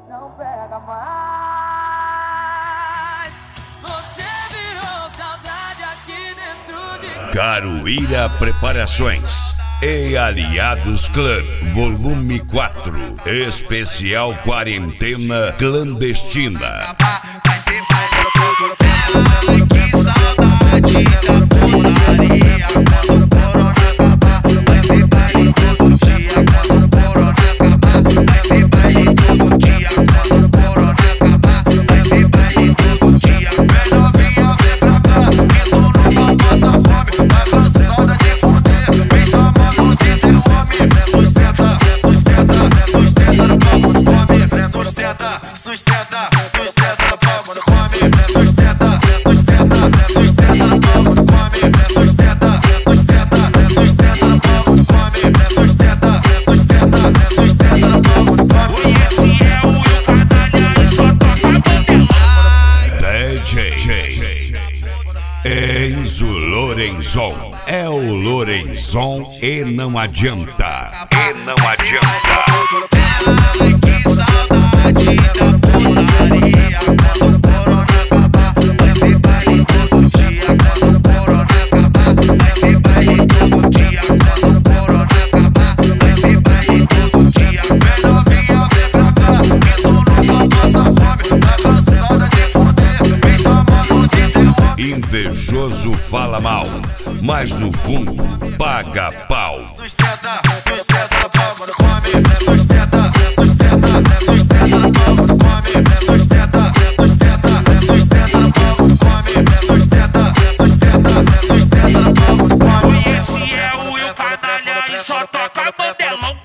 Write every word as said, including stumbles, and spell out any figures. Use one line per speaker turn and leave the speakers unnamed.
não pega mais. Você virou saudade aqui dentro de
Caruíra Preparações e Aliados Clã, volume quatro, especial quarentena clandestina.
Ai, que saudade da putaria. Quando o corona acabar, vai ser baile todo dia. Quando o corona acabar, vai ser baile todo dia. Quando o corona acabar, vai ser baile todo dia. Vem novinha, vem pra cá, que tu nunca passa fome. Tá cansada de fuder, vem chamando de teu homem. Sustenta, sustenta, sustenta no palco, come. Sustenta, sustenta, sustenta no palco, come. Sustenta, sustenta, sustenta no palco, come. Sustenta, sustenta, sustenta no palco, come. Sustenta, sustenta, sustenta no palco, come.
Esse é o Will Canalha e só toca bandeira.
D J Enzo Lorenzon. É o Lorenzon e não adianta. E não adianta.
Ai, que saudade da putaria. Quando o corona acabar, vai ser baile todo dia. Quando o corona acabar, vai ser baile todo dia. Quando o corona acabar, vai ser baile todo dia. Vem novinha, vem pra cá, que tu nunca passa fome. Tá cansada de fuder, vem chamando de teu homem.
Invejoso fala mal, mas no fundo paga pau.
Sustenta, sustenta no palco, come. Sustenta, sustenta, sustenta no palco, come. Sustenta, sustenta, sustenta no palco, come. Sustenta, sustenta, sustenta no palco, come.
Esse é o Will Canalha e só toca bandelão.